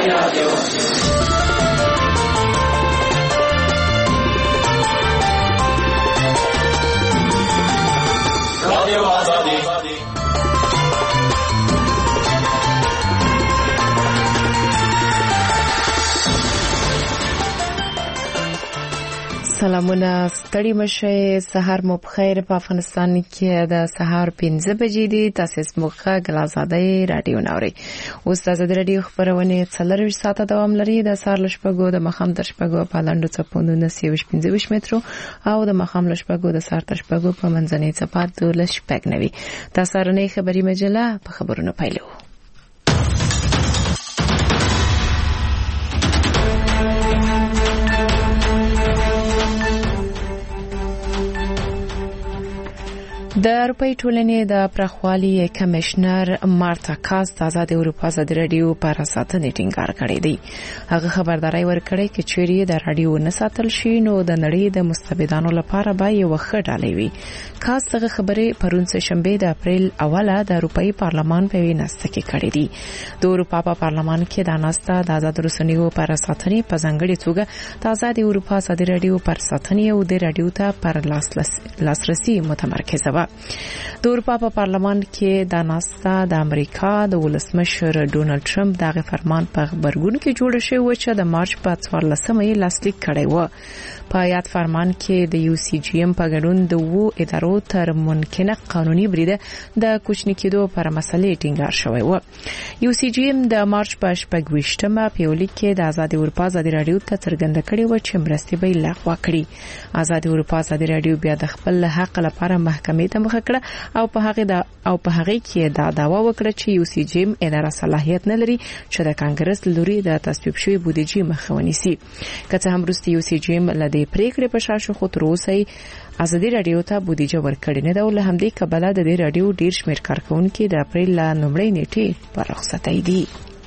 سلامونه ستړي مشه سحر مو بخیر په افغانستان کې د سحر 15 بجې دي تاسو مخه غلازاده رادیو نوري اوس د رادیو خبرونه 4 ساعته دوام لري د سحر لشپګو د مخام د شپګو په لاندو چپونو 915 مترو او د مخام لشپګو د سحر تشپګو په منځنۍ چپات د لشپګ نوي تاسو رنه خبري مجله په خبرونو پایلو د اروپای ټولنې د پرخوالي کمشنر مارتا کاس د آزاد اروپا ازادي رادیو پر اساساتنې ټینګار کړی دی هغه خبرداري ورکړی چې چیرې د رادیو نه ساتل شي نو د نړۍ د مستبدانو لپاره به یو خډالې وي کاس څنګه خبرې پرون سه شنبه د اپریل اوله د اروپای پارلمان په ویناسته کې کړې دي د اروپا په پارلمان کې د ناستا د آزاد رسنیو پر اساساتنې په ځنګړي توګه د آزاد اروپا ازادي رادیو پر اساساتنې او د رادیو ته پر لاسرسي متمرکز و د اروپا په پارلمان کې د ناستا د امریکا د ولسمشر ډونالد ټرمپ دغه فرمان په خبرګون کې جوړ شوی و چې د مارچ په 14مې لاسلیک کړی و په یاد فرمان کې د یو سی جی ام په ګډون د وو ادارو تر ممکنه قانوني بریده د کوچنی کېدو پر مسلې ټینګار شوی و یو سی جی ام د مارچ په 28مه په یولي کې د آزاد اروپا ازادي رادیو ته څرګنده کړی و چې مرستې به لغوه کړي آزاد اروپا ازادي رادیو بیا د خپل حق لپاره محکمې ته مخ کړه او په هغه کې دا داوا وکړه چې یو سی جی ام اداره صلاحیت نه لري چې د کانګرس لوري د تصویب شوی بودیجې مخه ونیسي که څه هم وروسته یو سی جی ام لدې پریکړې په شاشه خو تر اوسه ازادي رادیو ته بودیجه ورکړې نه ده له همدې کبله د دې رادیو ډیر شمېر کارکونکو د اپریل ل نومړۍ نیټې پر رخصتۍ دي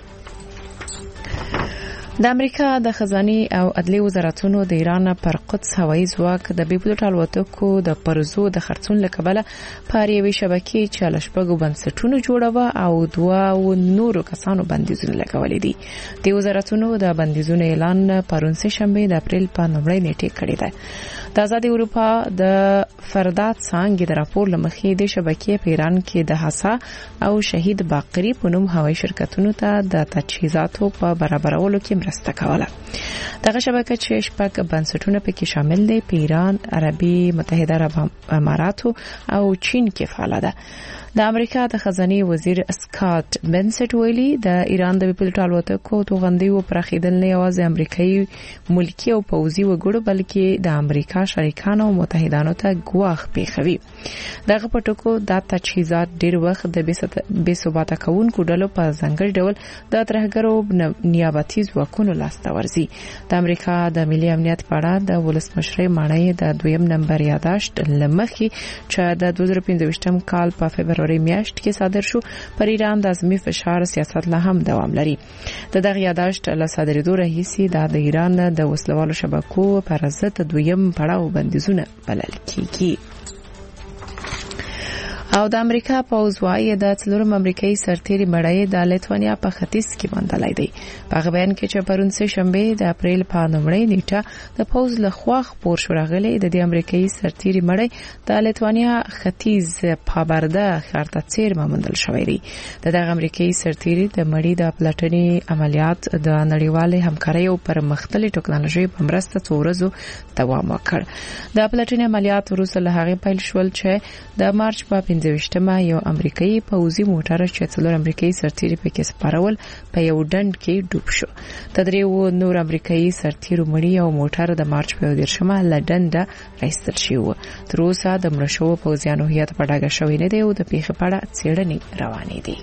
د امریکا د خزاني او عدلي وزارتونو د ایران پر قدس هوایي ځواک د بیپلوټ الوتکو د پرزو د خرڅون لکبله پاریوي شبکې چې لشپګو بنسټونو جوړوه او دوه نورو کسانو بندیزونه لګولې دي د وزارتونو د بندیزونو اعلان پرون سه شنبه د اپریل په نومړۍ نیټه کړی دی د آزاد اروپا د فردات څنګه د راپور لمخې د شبکې په ایران کې د حسا او شهید باقری په نوم هوایي شرکتونو ته د تجهیزاتو په برابرولو کې مرسته کوله دغه شبکه چې شپږ بنسټونه پکې شامل دي په ایران، عربي متحده عرب امارات او چین کې فعال ده د امریکا د خزاني وزیر اسکاټ بنسټ ویلي د ایران د بیپلوټ الوتکو توغندي او پرخیدل نه یوازې امریکایي ملکی او پوځي وګړو بلکې د امریکا شریکانو او متحدانو ته ګواښ پیښوي دغه پټکو د تجهیزات ډیر وخت د بې ثباته کونکو ډلو په ځنګړي ډول د ترهګرو نیابتي ځواکونو لاسته ورځي د امریکا د ملي امنیت په اړه د ولسمشر مانای د 2م نمبر یاداشت لمخي چې د 2015 کال په فبرवरी میاشت کې صادر شو پر ایران د ازمي فشار سیاست لا هم دوام لري د دغه یاداشت له صادرېدو راهیسې د ایران د وسلوالو شبکو پر ضد 2م پړاو بندیزونه بلل کیږي او د امریکا پوز وايي د څلورم امریکایي سرتیري مړی د لیتوانیا په ختیځ کې باندې دی په بیان کې چې پرون سه شنبه د اپریل په نومړۍ نیټه د پوز له خوا خبر شو راغلی د امریکایي سرتیري مړی د لیتوانیا ختیځ پابرده خارته چیر موندل شوی دی دغه امریکایي سرتیري د مړی د پلاتني عملیات د نړیوالې همکارۍ او پر مختلفي ټکنالوژي په مرسته څورزو دوام وکړ د پلاتني عملیات وروسته له هغه پیل شول چې د مارچ په 15مه یو امریکایي پوځي موټر چې څلور امریکایي سرتیري پکې سپارول په یو ډنډ کې ډوب شو تدریو نور امریکایي سرتیرو مړی او موټر د مارچ په 10مه لډنډ راستل شو تر اوسه د مرشو پوځیانو هیات په ډاګه شوی نه دی او د پیښې په اړه څېړنې روانې دي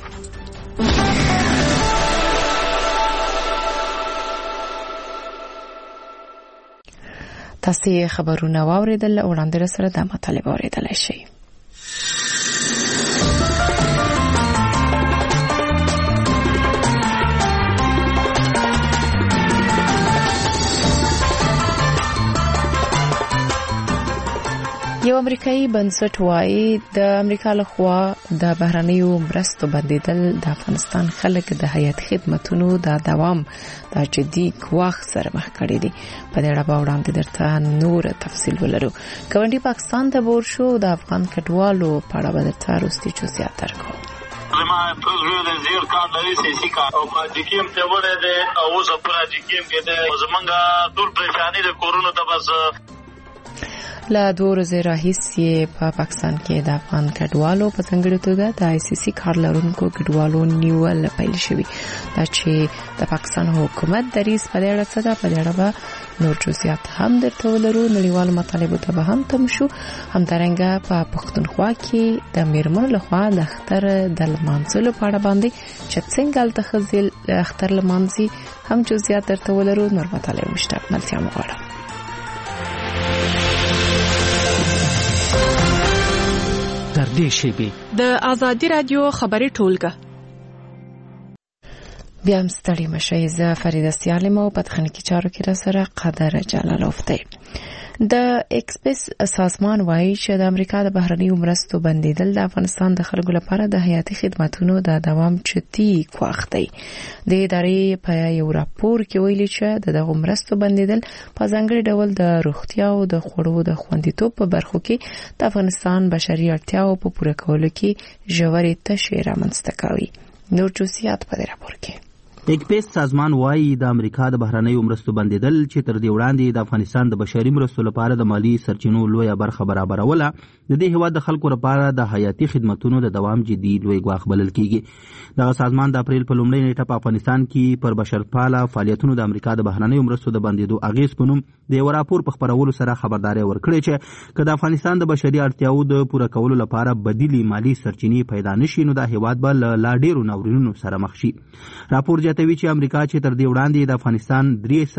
تاسو خبرونه واوریدل وړاندې سره د مطالبه اوریدل شي یو امریکایي بنسټ وايي د امریکا لخوا د بهرنیو مرستو بندیدل د افغانستان خلک د حیاتي خدماتو د دوام د جدي ګواښ سره مخ کړي دي. په دې اړه وړاندې درته نور تفصیل ولرو. ګاونډي پاکستان ته ور شو د افغان کډوالو په اړه به درته وروستي جزئیات درکو. ما پرځو د زیر کار لري سیاسي کار او په دکیم ته وړه ده او زه په دکیم کې ده زمونږه ټول پریشانی د کورونا ته بس لا 2 ورځې راهیسې په پاکستان کې د افغان کډوالو په څنګه توګه د ICC کار لرونکو کډوالو نیول پیل شوی. دا چې د پاکستان حکومت دریځ په اړه څه ده، په اړه به نور جزئیات هم درته ولرو. نړیوال مطالبه ته به هم تم شو. همدارنګه په پښتونخوا کې د میرمنو لخوا د اختر د لمانځلو په اړه باندې چې څنګه تخزل اختر لمانځي هم جزئیات درته ولرو. نور مطالب مشته ملتیا مغواړم. د آزادی رادیو خبري ټولګه بیا هم ستړي مشئ. زه فریده سیالم او په تخنیکی چارو کې را سره قدر جلالوف دی. د ایکسپریس سازمان وایي چې د امریکا د بهرنیو مرستو بندیدل د افغانستان د خلکو لپاره د حیاتي خدماتو د دوام جدي ګواښ دی. د ادارې په یو راپور کې ویلي چې دغه مرستو بندیدل په ځانګړي ډول د روغتیا او د خوړو د خوندیتوب په برخو کې د افغانستان بشري اړتیاو په پوره کولو کې ژورې تشې رامنځته کوي. نور جزئیات په دې راپور کې. ایکسپریس سازمان وايي د امریکا د بهرنیو مرستو بندیدل چې تر دې وړاندې د افغانستان د بشري مرستو لپاره د مالی سرچینو لویه برخه برابروله، د دې هیواد د خلکو لپاره د حیاتي خدماتو د دوام جدي لوی ګواښ بلل کیږي. دا سازمان د اپریل په لومړۍ نیټه په افغانستان کې پر بشرپاله فعالیتونو د امریکا د بهرنیو مرستو د بندیدو اغیز په نوم د یو راپور په خبرولو سره خبرداري ورکړې چې که د افغانستان د بشري اړتیاو د پوره کولو لپاره بدیلي مالی سرچینې پیدا نشي نو د هیواد به لا ډیرو ناورینونو سره مخ شي. راپور زیاتوي چې امریکا چې تر دې وړاندې د افغانستان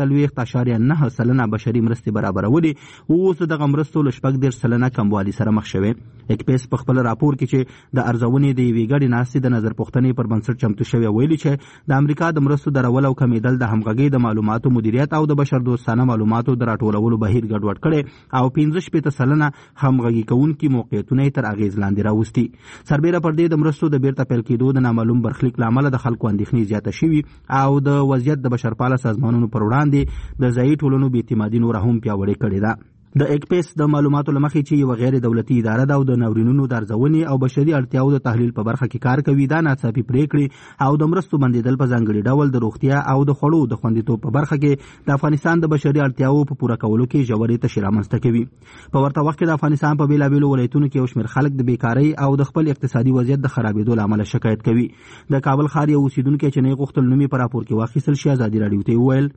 3.9% بشري مرستې برابرولې، اوس دغه مرستو له 4% کموالي سره مخ شوه. ایکسپریس په خپل راپور کې چې د ارزونې د یوې ګډې ناستې د نظر پوښتنې پر بنسټ چمتو شوی ویلي چې د امریکا د مرستو درول او کمیدل د همغږۍ د معلوماتو مدیریت او د بشر دوستانه معلوماتو د راټولولو بهیر ګډوډ کړي او 15% همغږي کوونکي موقعیتونه تر اغیز لاندې راوستي. سربېره پر دې د مرستو د بیرته پیل کېدو د نامعلوم برخلیک لامل د خلکو اندېښنې زیاته شوي او د وضعیت د بشرپاله سازمانونو پر وړاندې د ځایي ټولنو بې اعتمادي نور هم پیاوړې کړې ده. د ایکسپریس د معلوماتو لمخې چې یو غیر دولتي اداره ده او د ناورینونو د ارزونې او بشري اړتیاو د تحلیل په برخه کې کار کوي، دا ناڅاپي پریکړې او د مرستو بندیدل په ځانګړي ډول د روغتیا او د خوړو د خوندیتوب په برخه کې د افغانستان د بشري اړتیاو په پوره کولو کې ژورې تشې رامنځته کوي. په ورته وخت کې د افغانستان په بیلابیلو ولایتونو کې یو شمېر خلک د بیکارۍ او د خپل اقتصادي وضعیت د خرابېدو له امله شکایت کوي. د کابل ښار یو اوسیدونکی چې نه غوښتل نوم یې په راپور کې واخیستل شي ازادي راډیو ته وویل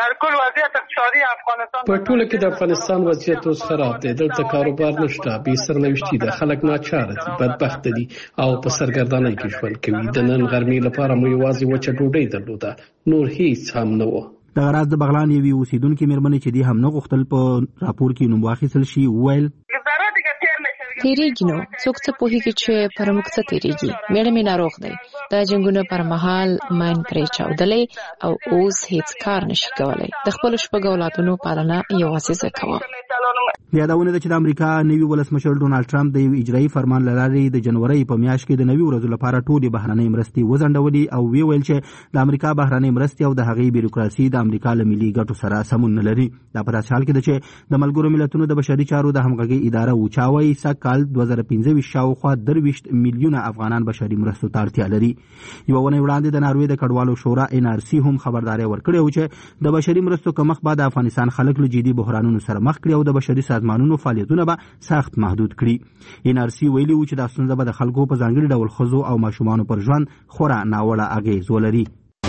په ټوله کې د افغانستان وضعیت اوس خراب دی. دلته کاروبار نشته، بې سرنوشتي ده، خلک ناچاره دي، بدبخت دي او په سرګردانۍ کې ژوند کوي. د نن غرمې لپاره مو یوازې وچه ډوډۍ درلوده، نور هیڅ هم نه و. د غراز د بغلان یوې اوسیدونکې مېرمنې چې دی هم نه غوښتل په راپور کې نوم واخیستل شي وویل تیریږي نو څوک څه پوهیږي چې پر موږ څه تیریږي. میړه مې ناروغ دی، دا جنګونه پر مهال ماین پرې چاودلې او اوس هیڅ کار نشي کولای. د خپل شپږ اولادونو پالنه یوازې زه کوم. یادونه ده چې د امریکا نوي ولسمشر ډونالد ټرمپ د یو اجرایي فرمان له لارې د جنوري په میاشت کې د 90 ورځو لپاره ټولې بهرنۍ مرستې وځنډولې او ویل چې د امریکا بهرنۍ مرستې او د هغې بیروکراسي د امریکا له ملي ګټو سره سمون نه لري. دا په داسې حال کې ده چې د ملګرو ملتونو د بشري چارو د همغږۍ اداره وچاوي سکهال 2015 شاوخوا 23 میلیونه افغانان بشري مرستو ته اړتیا لري. یو ونه وړاندې د ناروې د کډوالو شورا NRC هم خبرداري ورکړې و چې د بشري مرستو کمښت به د افغانستان خلک له جدي بحرانونو سره مخ کړي او د بشري سازمانونو فعالیتونه به سخت محدود کړي. NRC ویلي و چې دا ستونزه به د خلکو په ځانګړي ډول ښځو او ماشومانو پر ژوند خورا ناوړه اغیز ولري.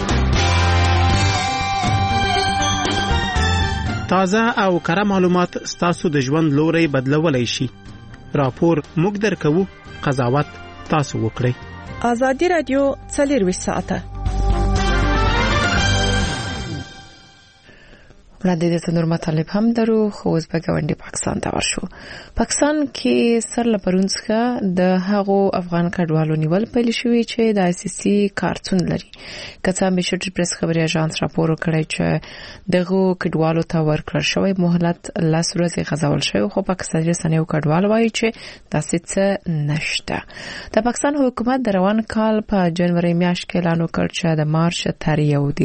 تازه او کره معلومات ستاسو د ژوند لوري بدلولای شي. راپور موږ درکوو، قضاوت تاسو وکړئ. آزادی رادیو 24 ساعته وړاندې د نور مطالب هم درو خو اوس به ګاونډي پاکستان ته ورشو. پاکستان کې سر لپرون څخه د هغو افغان کډوالو نیول پیل شوی چې د ICC کارتون لري. کڅا میشټ پریس خبري اژانس راپور کړی چې دغه کډوالو ته ورکړل شوی مهلت لاس ورځې غځول شوی خو پاکستاني رسنیو کډوال وایي چې داسې څه نشته. د پاکستان حکومت د روان کال په جنوري میاشت کې اعلان وکړ چې د مارچ تر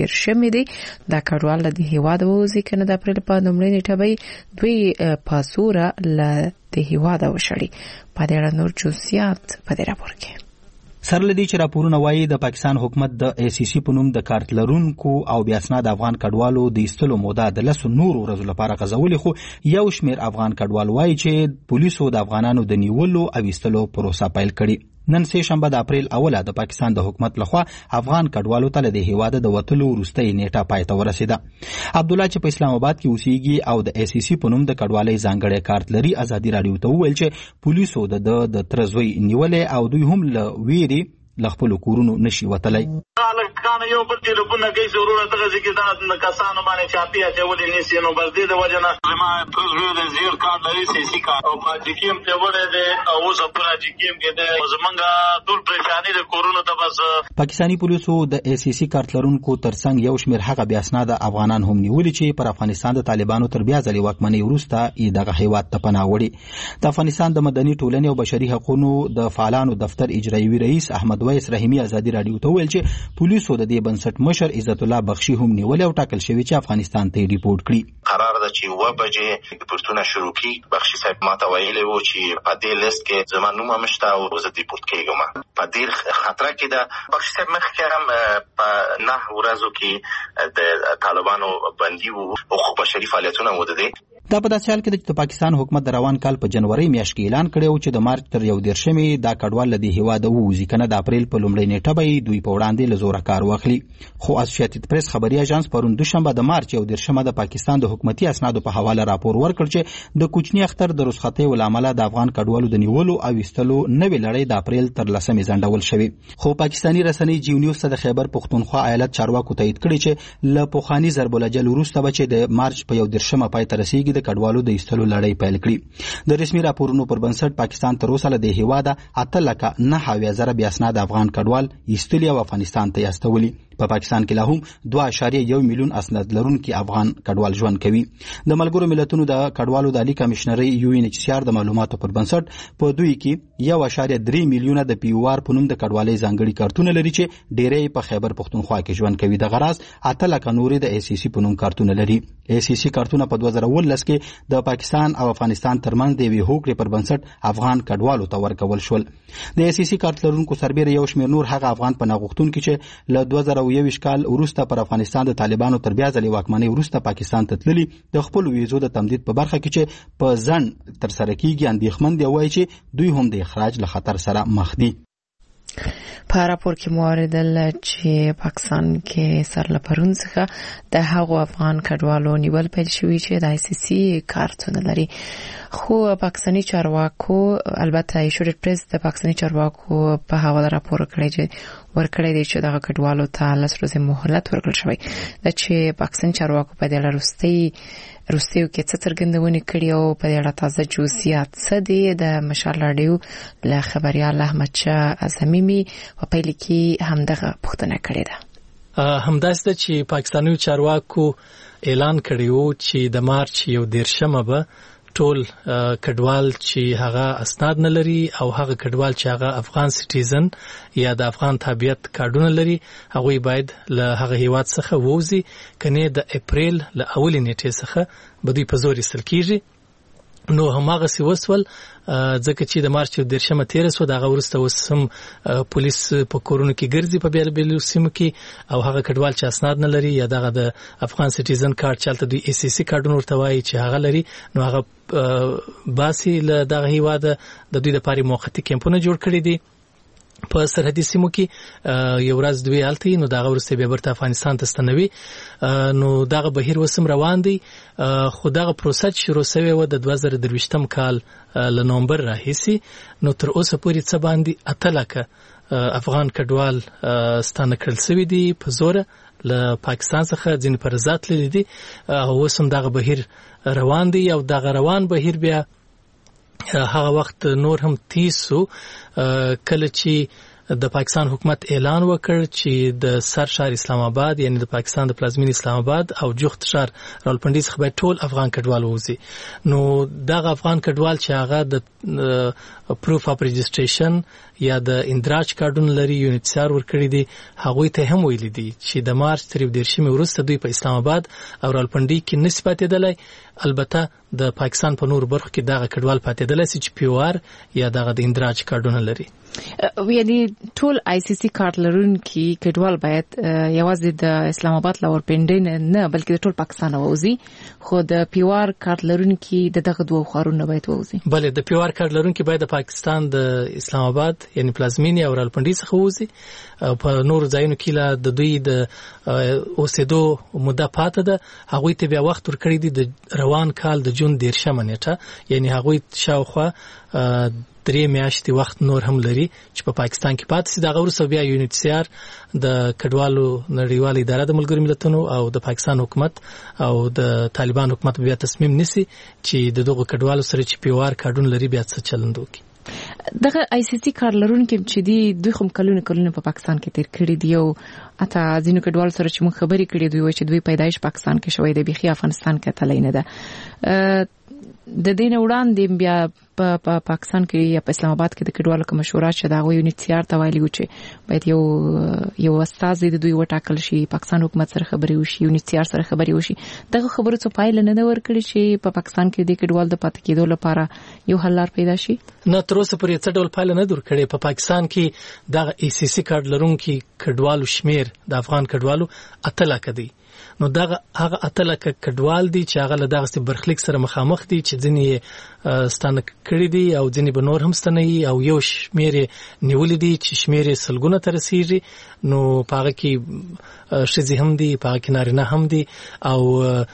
11 دی د کډوال د هیواد ووزي کنه د اپریل په لومړۍ نیټه به دوی پاسوره ل د هیواد وشړي. په دې اړه نور جزئیات په دې راپور کې سر لدی چې راپورونه وایي د پاکستان حکومت د ACC په نوم د کارت لرونکو او بیا اسناد افغان کډوالو د ایستلو موده د 10 نورو ورځو لپاره غځولې خو یو شمیر افغان کډوال وایي چې پولیسو د افغانانو د نیولو او ایستلو پروسه پیل کړي. نن سه شنبه د اپریل اوله د پاکستان د حکومت لخوا افغان کډوالو ته د هیواد د وټلو وروستۍ نیټه پای ته ورسیده. عبد الله چې په اسلام آباد کې اوسېږي او د ACC په نوم د کډوالۍ ځانګړی کارت لري ازادي رادیو ته وویل چې پولیسو د ترزوی نیولې او دوی هم له ویري لخپل کورونو نشي وتلای. کانه یو بل ټلیفون کوي ضرورت دغه ځکه دا کسانو باندې چاپی اچولې نسی نو بس دې د وجنه ما پرزوی د زیر کارت لري CC کارت او پاجکیم ته وړه ده او زه پراجکیم کې ده زمونږه ټول پریشانی د کورونو ته بس. پاکستانی پولیسو د ACC کارت لرونکو ترڅنګ یو شمیر هغه بیا اسناد افغانان هم نیولې چې پر افغانستان د طالبانو تر بیا ځلې واکمنۍ وروسته دغه هیواد ته پناه وړي. د افغانستان د مدني ټولنې او بشري حقوقو د فعالانو دفتر اجرایي رئیس احمد ویس رحیمی ازادي رادیو ته ویل چې پولیسو د دې بنسټ مشر عزت الله بخشي هم نیول او ټاکل شوی چې افغانستان ته ریپورت کړي. قرار ده چې و بجې ریپورتونه شروع کی. بخشي صاحب ماته ویلي وو چې په دې لیست کې زما نوم هم شته او زه ریپورت کیږم. په دې خطر کې ده بخشي صاحب مخکې هم په 9 ورځو کې د طالبانو بندي وو او خو بشري فعالیتونه ودرېدل. دا په داسې حال کې چې د پاکستان حکومت د روان کال په جنوري میاشت کې اعلان کړی چې د مارچ تر 11 دا کډوال د هیواد ووزي کنه د اپریل په لومړۍ نیټه به دوی په وړاندې له زوره کار واخلي. خو اسوسییټډ پریس خبري اژانس پرون دوشنبه د مارچ 11 د پاکستان د حکومتي اسنادو په حواله راپور ورکړ چې د کوچنی اختر د رخصتۍ ولامل د افغان کډوالو د نیولو او ایستلو نوې لړۍ د اپریل تر 10 ځنډول شوی. خو پاکستانی رسنۍ جیو نیوز د خیبر پختونخوا ایالت چارواکو تایید کړی چې له پوخانی ضرب الجل وروسته بچ د مارچ په 11 پای ته رسیدي د کډوالو د ایستلو لړۍ پیل کړي. د رسمي راپورونو پر بنسټ پاکستان تر اوسه له هیواده 8,900,000 بیا اسناد افغان کډوال ایستلي او افغانستان ته یاستولي. په پاکستان کې لا هم 2.1 میلیون اسناد لرونکي افغان کډوال ژوند کوي. د ملګرو ملتونو د کډوالو د عالی کمشنري UNHCR د معلوماتو پر بنسټ په دوی کې 1.3 میلیونه د پیوار په نوم د کډوالۍ ځانګړي کارتونه لري چې ډېرې په خیبر پختونخوا کې ژوند کوي. د غراز 8 لک نورې د ACC په نوم کارتونه لري. ACC کارتونه په 2019 کې د پاکستان او افغانستان ترمنځ د وی هوکړې پر بنسټ افغان کډوالو ته ورکول شول. د ACC کارت لرونکو سربېره یو شمېر نور هغه افغان پناه غوښتونکي چې له 2021 کال وروسته پر افغانستان د طالبانو تر بیا ځلې واکمنۍ وروسته پاکستان ته تللي د خپل ویزو د تمدید په برخه کې چې په ځنډ تر سره کیږي اندېښمن دي وایي چې دوی هم د اخراج له خطر سره مخ دي. په راپور کې موردل چې پاکستان کې سر لپرون څخه د هغو افغان کډوالو نیول پیل شوی چې د ICC کارتونه لري. خو پاکستاني چارواکو البته ایشورډ پریس د پاکستاني چارواکو په حواله راپور کړی چې ورکړی دی چې دغه کډوالو ته 10 ورځې مهلت ورکړل شوی د چې پاکستاني چارواکو په دې روسیو کې څه څرګندونه کړې او په دې اړه تازه جزئیات څه دي د مشال رادیو له خبريال احمد شاه صمیمي په پیل کې همدغه پوښتنه کړې ده. همداسته چې پاکستاني چارواکو اعلان کړیو چې د مارچ 11 به ټول کډوال چې هغه اسناد نه لري او هغه کډوال چې هغه افغان سټیزن یا د افغان تابعیت کارډونه لري هغه باید له هغه هیواد څخه ووزي کنه د اپریل له اولې نیټې څخه به دوی په زور ایستل کیږي. نو هماغه سی وسول ځکه چې د مارچ 13 تیر سو دغه ورسته وسم پولیس په کورونو کې ګرځي په بیل بیل سیمو کې او هغه کډوال چې اسناد نه لري یا دغه د افغان سټیزن کارت چلته دوی ACC کارډونه ورته وایي چې هغه لري نو هغه باسي له دغه هیواد د دوی لپاره موقتی کمپونه جوړ کړی دي په سرحدي سیمو کې یو ورځ دوی حالتي نو دغه ورسته به برته افغانستان ته ستنوي. نو دغه بهیر وسم روان دي خو دغه پروسه شروع شوه و د 2023 کال ل نومبر راهیسي نو تر اوسه پورې څه باندې 8 لک افغان کډوال ستانه کړل سوي دي په زور له پاکستان څخه ځین پرزات لیدي او وسم دغه بهیر روان دي او دغه روان بهیر بیا هغه وخت نور هم تیسو کله چې د پاکستان حکومت اعلان وکړ چې د سرشار اسلام آباد یعنی د پاکستان د پلازمینې اسلام آباد او جوخت شهر راولپنډي څخه به ټول افغان کډوال ووزي نو دغه افغان کډوال چې هغه د پروف اف رجستریشن یا د اندراج کارډونه لري یونیسیار ورکړي دي هغه ته هم ویلي دي چې د مارچ 13 وروسته دوی په اسلام آباد او راولپنډي کې نسبت دلای البته د پاکستان په نور برخو کې دغه کډوال پاتې دلای چې پیوار یا دغه د اندراج کارډونه لري یعنی ټول آی سی سی کارت لرونکي کډوال باید یوازې د اسلام آباد لاورپنډي نه بلکې د ټول پاکستان ووزي خو د پیوار کارت لرونکي دغه دوه خارونه باید ووزي بله د پیوار کارت لرونکي باید د پاکستان د اسلام آباد یعنی پلازمینې او راولپنډي څخه ووزي په نور ځایونو کې د دوی د اوسېدو مده پاتې ده هغه ته بیا وخت ورکړی دی د روان کال د جون 10 نیټه یعنی هغه شاوخوا 3 میاشتې وخت نور هم لري چې په پاکستان کې پاتې سي دغه ورسره بیا یونیسیار د کډوالو نړیوال اداره د ملګرو ملتونو او د پاکستان حکومت او د طالبان حکومت بیا تصمیم نیسي چې دغه کډوالو سره چې پیوار کارډون لري بیا څه چلند وکړي دغه آی سی سی کار لرونکي چې دی دوی کوم کلونه په پاکستان کې تیر کړی دی او اته ځینو کډوال سره چې موږ خبرې کړې دوی چې دوی پیدایش پاکستان کې شوی دی بيخي افغانستان کې تللی نه ده د دین وړاندې بیا په پاکستان کې یا په اسلام آباد کې د کډوالو کوم مشوره چې دا غو یونیسیار ته ویلي و چې باید یو استاد د دوی وټاکل شي پاکستان حکومت سره خبرې وشي یونیسیار سره خبرې وشي دغه خبرو څه پایله نه ورکړي چې په پاکستان کې د کډوال د پاتې کېدو لپاره یو حل لار پیدا شي نه تر اوسه پورې څه ډول پایله نه ورکړي په پاکستان کې د ای سی سی کارت لرونکي کډوالو شمیر د افغان کډوالو اتل کدي نو دغه هغه اتلکه کډوال دي چې هغه له دغه برخلیک سره مخامخ دي چې ځینې ستانه کړی دي او ځینې به نور هم ستنه او یو شمیر نیولې دي چې شمیر سلګونه تر رسیږي نو پاره کې شذې هم دي پاره کې نارینه هم دي او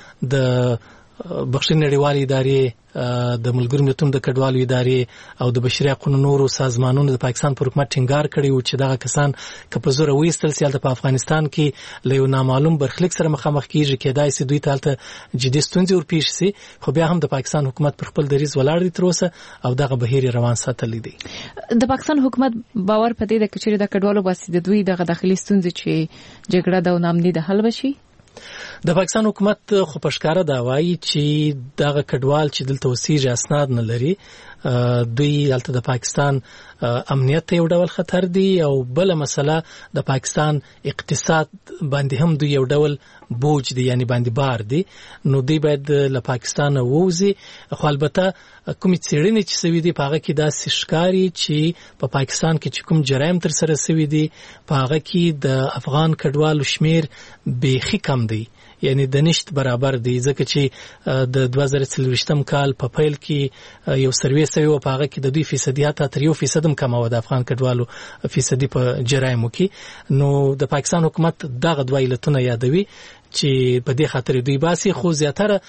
د بخښنې نړیوالې ادارې د ملګرو ملتونو د کډوالو ادارې او د بشري حقوقو نورو سازمانونو د پاکستان پر حکومت ټینګار کړی و چې دغه کسان که په زور وېستل سي په افغانستان کې له یو نامعلوم برخلیک سره مخامخ کیږي کېدای سي دوی ته جدي ستونزې ورپېښ سي خو بیا هم د پاکستان حکومت پر خپل دریځ ولاړ دي تر اوسه او دغه بهیر روان ساتلی دي د پاکستان حکومت باور پدې ده چې د کډوالو باسي د دوی دغه داخلي ستونزې چې جګړه د نامني د حل بشي د پاکستان حکومت خو پښکاره دا وایي چې دغه کډوال چې دلته وسیږي اسناد نه لري دوی دلته د پاکستان امنیت یو ډول خطر دی او بل مسله د پاکستان اقتصاد باندې هم دوی یو ډول بوج دی یعنی باندې بار دی نو دوی باید له پاکستان ووزي خو البته کومې څېړنې چې سوي دي په هغه کې دا ښکاري چې په پاکستان کې چې کوم جرایم تر سره سوي دي په هغه کې د افغان کډوالو شمیر بیخي کم دی یعنی د نشت برابر دی ځکه چې د 2023 کال په پیل کې یو سروې سوي او په هغه کې د دوی فیصدیات تر 1% کم و د افغان کډوالو فیصدي په جرایمو کې نو د پاکستان حکومت دغه دوه علتونه یادوي چې په دې خاطر دوی باسي خو زیاتره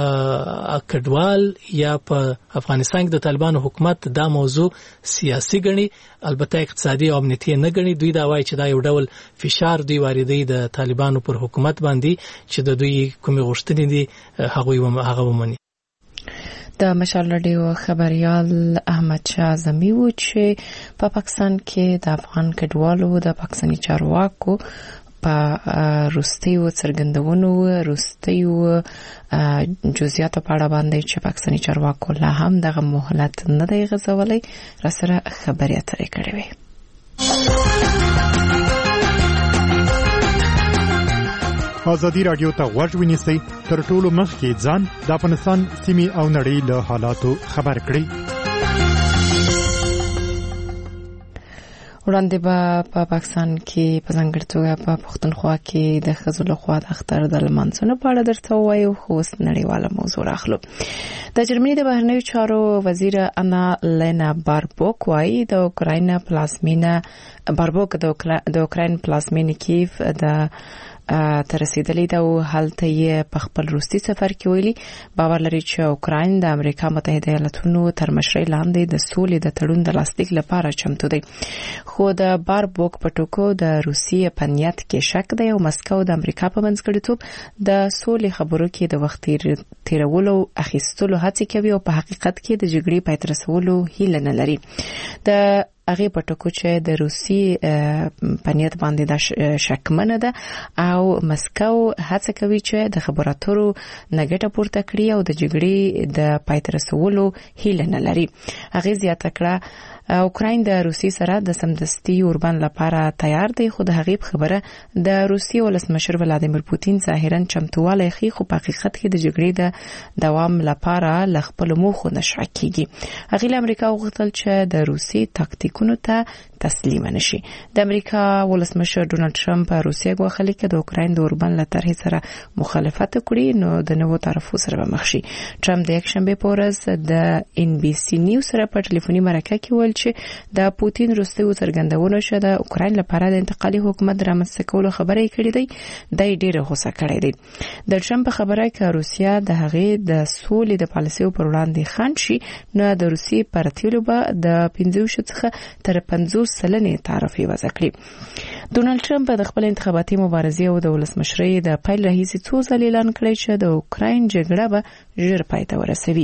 کډوال یا په افغانستان کې د طالبانو حکومت دا موضوع سیاسي ګڼي البته اقتصادي او امنیتي نه ګڼي دوی دا وایي چې دا یو ډول فشار دی واردوي د طالبانو پر حکومت باندې چې د دوی کومې غوښتنې دي هغه ومني د مشال رادیو خبريال احمد شاه زمي و چې په پاکستان کې د افغان کډوالو د پاکستاني چارواکو په روستیو څرګندونو روستیو جزئیات په اړه باندې چې پاکستاني چارواکو لا هم دغه مهلت نه دی غځولای را سره خبري اترې کړې وي ازادي رادیو ته غوږ ونیسئ تر ټولو مخکې ځان د افغانستان سیمې او نړۍ له حالاتو خبر کړئ وړاندې په پاکستان کې په ځانګړي توګه په پښتونخوا کې د ښځو لخوا د اختر د لمانځنې په اړه درته وایو خو اوس نړیواله موضوع راخلو د جرمني د بهرنیو چارو وزیر انا لینا باربوک وايي د اوکراین پلازمینه باربوک د اوکراین پلازمینه کیف د تر رسیدلې ده او هلته یې په خپل روسي سفر کې ویلي باور لري چې اوکراین د امریکا متحده ایالاتونو تر مشرۍ لاندې د سولې د تړون د لاسلیک لپاره چمتو دی. خو د باربوک په ټکو د روسیې په نیت کې شک دی او مسکو د امریکا په منځګړیتوب د سولې خبرو کې د وخت تیرولو اخیستلو هڅې کوي او په حقیقت کې د جګړې پای ته رسولو هیله نه لري. د هغه په ټکو چې د روسي په نیت باندې د شکمنه ده او مسکو هڅه کوي چې د خبرو اترو نګټه پورته کړي او د جګړې د پای ته رسولو هیله نه لري. هغه زیاته کړه اوکراین د روسي سره د سمدستي اوربند لپاره تیار دی خو د هغه خبره د روسي ولسمشر ولادیمیر پوتین ظاهرا چمتواله خي خو په حقیقت کې د جګړې د دوام لپاره لخپل موخو نشو کیږي. هغه امریکا وغوښتل چې د روسي تاکتیکونو ته تسلیم نشي. د امریکا ولسمشر ډونالد ټرمپ په روسیه غوښتل چې د اوکراین د اوربند لپاره سره مخالفت وکړي نو د نوو طرفو سره به مخ شي. ټرمپ د یک شنبه په ورځ د ان بي سي نیوز سره په ټلیفوني مرکه کې ویل چې د پوتین روسي څرګندونه شوه د اوکراین لپاره د انتقالي حکومت رامنځته کولو خبرې کړې دي د ډیره غوسه کړې دي. د ټرمپ خبره کې روسیا د هغې د سولې د پالیسیو پر وړاندې خنډ شي نو د روسي پرتیلو به د 15 څخه تر 50 سلنې تعرفه وضع کړې. ډونالد ټرمپ د خپل انتخاباتي مبارزې او د ولسمشرۍ د پیل راهیسې څو ځله اعلان کړی چې د اوکراین جګړه به ژر پای ته ورسوي.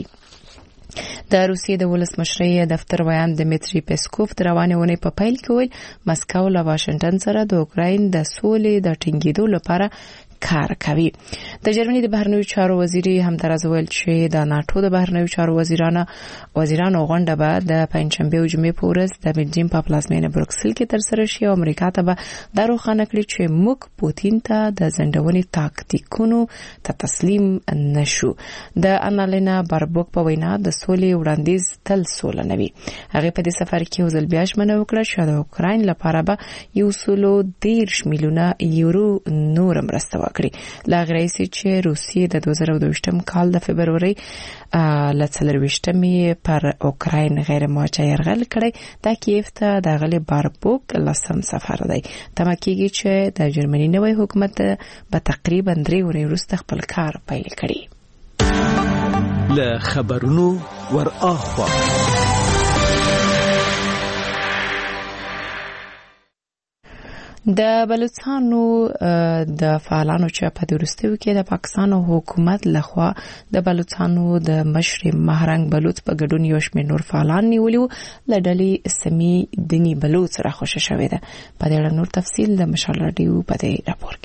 د روسیې د ولسمشرۍ دفتر ویان دمیتری پیسکوف د روانې اونۍ په پیل کې ویل مسکو له واشنگټن سره د اوکراین د سولې د ټینګېدو لپاره کار کوي. د جرمني د بهرنیو چارو وزیر همدارز ویل چې د ناتو د بهرنیو چارو وزیرانو غونډه به د پنځشنبه او جمعې په ورځ د بلجیم په پلازمینه بروکسل کې ترسره شي او امریکا ته به دا روښانه کړي چې موږ پوتین ته د زندونې تاکتیکونو ته تسلیم نشو. د انالینا باربوک په وینا د سولې وړاندیز تل سوله نه وي. هغه په دې سفر کې وزل بیا ژمنه وکړه چې د اوکراین لپاره به 110 میلیونه یورو نور مرسته وکړي. لا غریسي چې روسیې د 2022 کال د فبرवरी ل 24 پر اوکراین غیر موجه يرغل کړی د کیف ته د غلي باربوک لسم سفر دی. تمه کیږي چې د جرمني نوې حکومت به تقریبا 3 ورځې وروسته خپل کار پیل کړي. له خبرونو ور اخوا د بلوچستانو د فعالانو چې په دورستیو کې د پاکستان حکومت لخوا د بلوچستانو د مشر مهرنګ بلوچ په ګډون یو شمېر نور فعالان نیولیو لډلې سمي دني بلوچ را خوشی شوې ده. په دې اړه نور تفصیل د مشال رادیو په دې راپور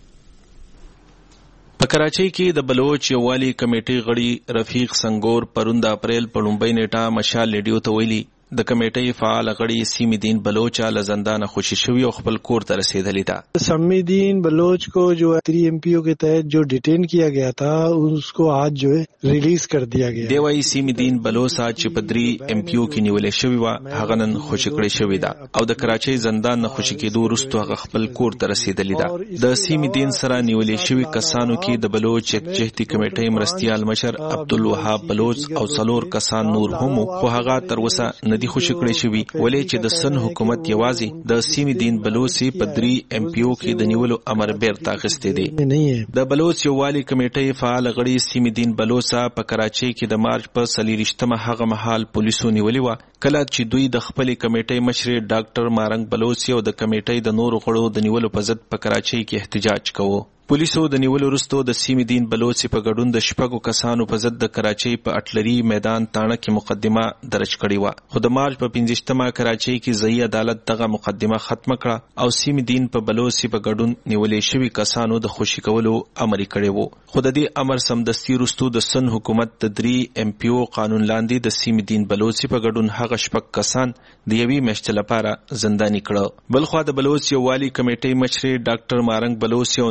کې. په کراچۍ کې د بلوچ یووالي کمیټې غړي رفیق سنگور پروند اپریل په لومبۍ نیټه مشال ریډیو ته ویلي د کمیټې فعال غړي سیمی دین بلوچ له زندان خوشی شوی او خپل کور ته رسیدلی تا. سیمی دین بلوچ کو جو 3 MPO के तहत जो डिटेन किया गया था उसको आज जो है रिलीज कर दिया गया. دی وايي سیمی دین بلوچ چې په 3 MPO کې نیولې شوی و هغه نن خوشی کړی شوی دا او د کراچۍ زندان نه خوشی کېدو وروسته هغه خپل کور ته رسیدلی دا. د سیمی دین سره نیولې شوی کسانو کې د بلوچ یکجهتي کمیټې مرستيال مشر عبدالوهاب بلوچ او 4 کسان نور هم خو هغه تر اوسه ندي خوشی کړی شوی ولې چې د سن حکومت یوازې د سیمی دین بلوچ په 3 MPO کې د نیولو امر بیرته اخیستی دی. د بلوچ یووالي کمیټې فعال غړي سیمی دین بلوچ په کراچۍ کې د مارچ په 23 هغه مهال پولیسو نیولې و کله چې دوی د خپل کمیټې مشر ډاکټر مارنګ بلوچ او د کمیټې د نورو غړو د نیولو په ضد په کراچۍ کې احتجاج کوو. پولیسو د نیولو وروسته د سیمی دین بلوچ په ګډون د شپږو کسانو په ضد د کراچۍ په اټلري میدان تاڼه کې مقدمه درج کړې و. خو د مارچ په 15 کراچۍ کې ځایي عدالت دغه مقدمه ختم کړه او سیمی دین په بلوچ په ګډون نیولې شوی کسانو د خوشی کولو امر کړی وو. خو د دې امر سمدستي وروسته د سن حکومت د 3 MPO قانون لاندې د سیمی دین بلوچ په ګډون هغه شپږ کسان د یوې میاشتې لپاره زنداني کړه. بلخو د بلوچ یووالي کمیټې مشر ډاکټر مارنګ بلوچ او نورو د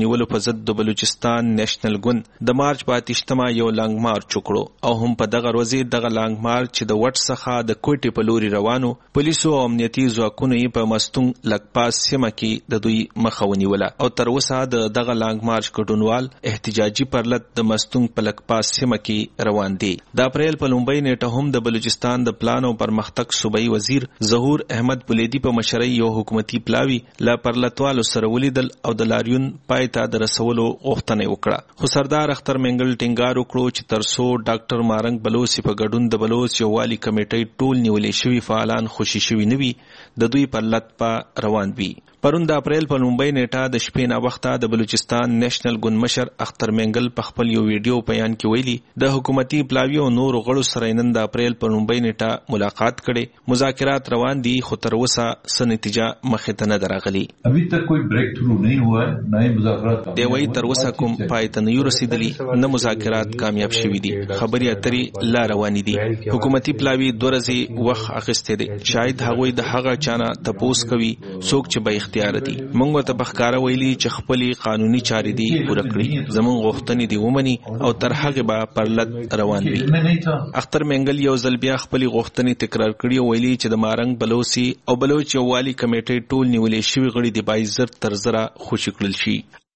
نیولو په ضد د بلوچستان نېشنل ګوند د مارچ په 28مه یو لانګ مارچ وکړو او هم په دغه ورځ دغه لانګ مارچ چې د وټ څخه د کوټې په لوري روانو پولیسو او امنیتي ځواکونو یې په مستونګ لکپاس سیمه کې د دوی مخه ونیوله او تر اوسه دغه لانګ مارچ ګډونوال احتجاجي پرلط د مستونګ په لکپاس سیمه کې روان دي. د اپریل په لومړۍ نیټه هم د بلوچستان د پلان او پرمختګ صوبایي وزیر ظهور احمد بولیدي په مشرۍ یو حکومتي پلاوی لا پرلطوالو سره ولیدل او د لاریون پای ته د رسولو غوښتنه وکړه. خو سردار اختر منګل ټینګار وکړو چې ترڅو ډاکټر مارنګ بلوچ په ګډون د بلوچ یووالي کمیټې ټول نیولې شوي فعالان خوشي شوي نه وي د دوی پرلط په روان وي. پرون د اپریل په لومړۍ نیټه د شپې نا وخته د بلوچستان نېشنل ګوند مشر اختر منګل په خپل یو ویډیو بیان کې ویلي د حکومتي پلاوی او نور غړو سره نن د اپریل په لومړۍ نیټه ملاقات کړي، مذاکرات روان دي خو تر اوسه څه نتیجه مخې ته نه درغلي. ابھی تک کوئی بریک تھرو نہیں ہوا ہے، نہ مذاکرات دی وایي تر اوسه کوم پای ته نه رسیدلی، نه مذاکرات کامیاب شوي دي، خبرې اترې لا روانې دي. حکومتي پلاوی 2 ورځې وخت اخیستی دی، شاید هغوی د هغه چانه تپوس کوي څوک چې به اختیار دي. موږ ورته بخکاره ویلي چې خپلې قانوني چارې دي پوره کړي، زموږ غوښتنې دي ومني او تر هغې به پرلط روان وي. اختر منګل یو ځل بیا خپلې غوښتنې تکرار کړي او ویلي چې د مارنګ بلوچي او بلوچ یووالي کمیټې ټول نیولې شوي غړي د باید زر تر زره خوشي کړل شي.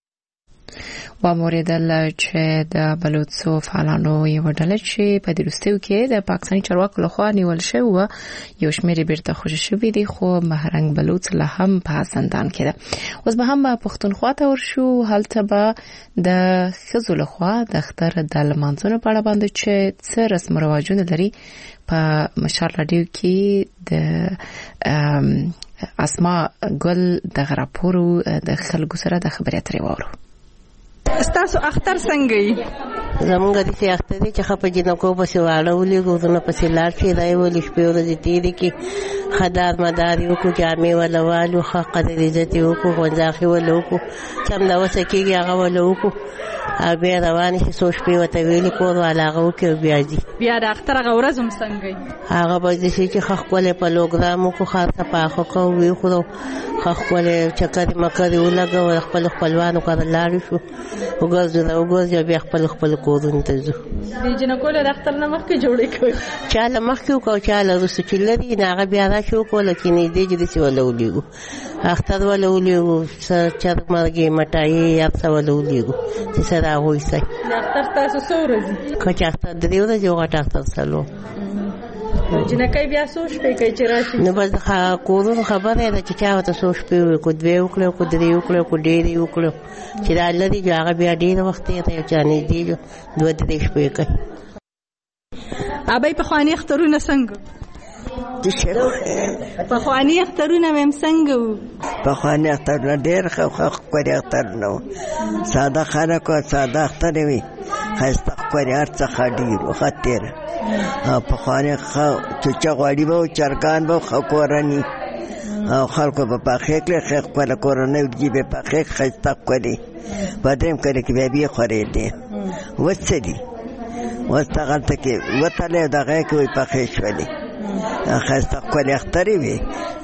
وموریدل چې د بلوڅو فعالانو یو ډله چې په دروستیو کې د پاکستاني چارواکو لخوا نیول شوی و یو شمېر بیرته خوشي شوي دي، خو مهرنګ بلوڅ لا هم په زندان کې ده. اوس به هم پښتونخوا ته ورشو، هلته به د ښځو لخوا د اختر د لمانځنو په اړه باندې چې څه رسم رواجونه لري په مشال راډیو کې د اسما ګل د غراپورو د خلکو سره د خبرې اترې وورو. ستاسو اختر څنګه یې؟ زمونږ د سي اختر دي چې خپه جنکو پسې واړولې ګوزونه پسې لاړ شي دا یې ولې شپې ورځې تېرې کې خدار مدار یې وکړو، جامې وله والو، ښه قدر عزت یې وکړو، غونځاښې وله وکړو، څملاوسه کېږي هغه وله وکړو او بیا روانې شي. څو شپې ورته ویلې کور والا هغه وکړي او بیا ځي. بیا د اختر هغه ورځ هم څنګه یې؟ هغه به داسې چې ښه ښکلی پروګرام وکړو، ښار ته پاخه کړو، ویخورو، ښه ښکلی چکرې مکرې ولګول، خپلو خپلوانو کره لاړې شو، وګرځو بیا خپل کورونو ته ځو. د جنکو له اختر نه مخکې جوړې کوي؟ چا له مخکې وکړو، چا له وروسته چې لري نه هغه بیا راشي وکړو، لکه نږدې چې داسې وله ولېږو، اختر وله ولېږو، چرګ مرګې مټایي هر څه وله ولېږو چې څه راغوی سئ. د اختر ستاسو څو ورځې؟ که چې اختر 3 ورځې او غټ اختر 4. جنکۍ بیا څو شپې کوي چې راشي؟ نو بس د کورونو خبره ده چې چا ورته څو شپې وکړو، کو 2 وکړو، کو 3 وکړو، کو ډېرې وکړو، چې دا لري چې هغه بیا ډېر وخت تېر چا نږدې 2-3 شپې کوي. ابۍ پخواني اخترونه څنګه؟ پخواني اخترونه مې څنګه وو؟ پخواني اخترونه ډېر ښکلي اخترونه وو، ساده خلک وو، ساده اختر وي، ښایسته ښکلي، هر څه ښه ډېر وو، ښه تېره. پخواني چوچه غوړي به وو، چرګان به وو، ښه کورني او خلکو به پخې کړې، ښه ښکله کورنۍ ورجې به پخې ښایسته ښکلې. په درېیم کلي کې بیا بیا خورېدې. اوس څه دي؟ اوس هغلته کې وتلې او دغه کې وایي پخې شولې، ښایسته ښکلې اخترې وي.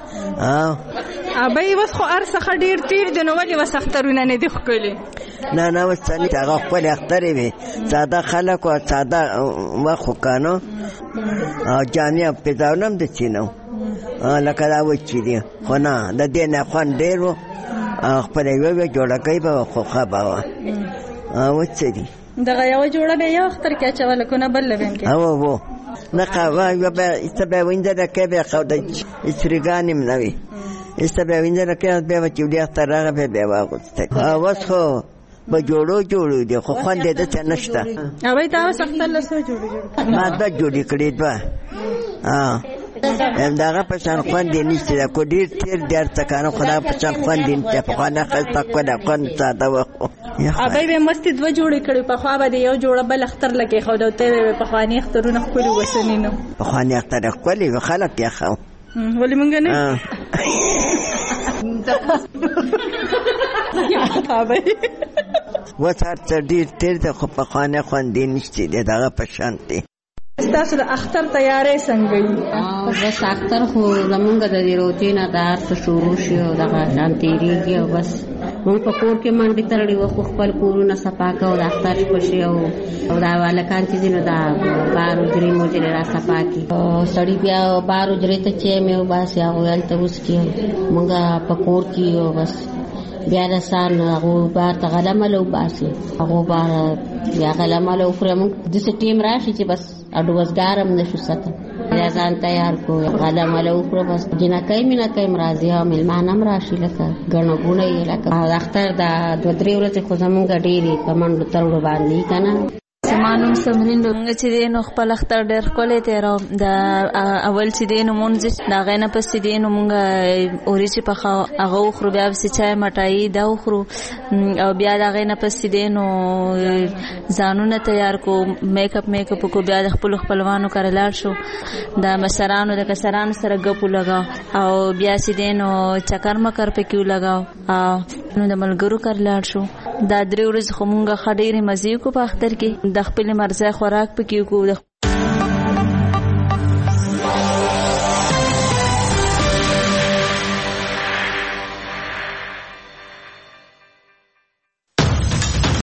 ابۍ اوس خو هر څه ښه ډېر تېر دي، نو ولې اوس اخترونه نه دي ښکلي؟ نه اوس څه نه، هغه ښکلې اخترې وي، ساده خلک وو، ساده وخت خو که نو، او جامې او پیزاونه هم داسې نه وو لکه دا اوس چې دي. خو نه د دې نه خوند ډېر وو، خپله یوه جوړکۍ به وه، خو ښه به وه. اوس څه دي؟ دغه یوه جوړه به یو اختر کې اچوله، که نه بله به هم کې؟ هو نه ایسته به یې وینځله کې بیا د استریګانې هم نه وي، ایسته به یې وینځله کې بیا به چې ولي اختر راغی بیا به یې واغوستل. اوس خو به جوړو دي، خو خوند یې داسې نشته. ابۍ تا اوس اختر له څو جوړې ما 2 جوړې کړې، 2 دغه په شان خوند یې نشته، خو ډېر تېر دی هر څه که نه، خو دغه په شان خوند یې نشته. پخوانه ښایسته ښکلی خوند ساده وه. ابۍ به مستې 2 جوړې کړې، پخوا به د یو جوړه بل اختر له کېښود او ته به پخواني اخترونه ښکلي اوسني نه؟ پخواني اختر ښکلي وو، خلک یې ښه وو. ولې مونږ نه؟ اوس هر څه ډېر تېر دی، خو پخوانی خوند یې نشته دی، دغه په شان دی. ستاسو د اختر تیاری څنګه وي؟ بس اختر خو زمونږ د دې روتۍ نه د هر څه شروع شي او دغه شان تېرېږي او بس مونږ په کور کې منډې تړلې وو، خپل کورونه صفا کوو، د اختر شپه شي او دا هلکان چې دي نو دا بار حجرې مجرې را صفا کړي. سړي بیا بار حجرې ته چې مې وباسي هغوی هلته وڅکي، مونږ په کور کې یو بس بیا د سان هغو بار ته غلمله وباسي، هغو بار بیا غلمله وخورې. مونږ داسې ټیم راشي چې بس اډوزګار هم نشو ساتلی، بیا ځان تیار کړو غلمله وخوره. بس جنکۍ مینکۍ هم راځي او مېلمان هم راشي، لکه ګڼه ګوڼه یې لکه د اختر دا 2-3 ورځې خو زمونږ ډېرې په منډو ترړو باندې که نه. زما نوم سمرین ده چې دی نو خپل اختر ډېر ښکلی تېراو. د اول چې دی نو مونځ د هغې نه پس چې دی نو مونږ وریجې پخوو هغه وخورو، بیا پسې چای مټایي دا وخورو او بیا د هغې نه پس چې دی نو ځانونه تیار کړو، میک اپ وکړو، بیا د خپلو خپلوانو کره لاړ شو، د مشرانو د کسرانو سره ګپ ولګاو او بیا چې دی نو چکر مکر پکې ولګاو او نو د ملګرو کره لاړ شو. دا 3 ورځې خو مونږ ښه ډېرې مزې وکړو په اختر کې، د خپلې مرضۍ خوراک پکې وکړو.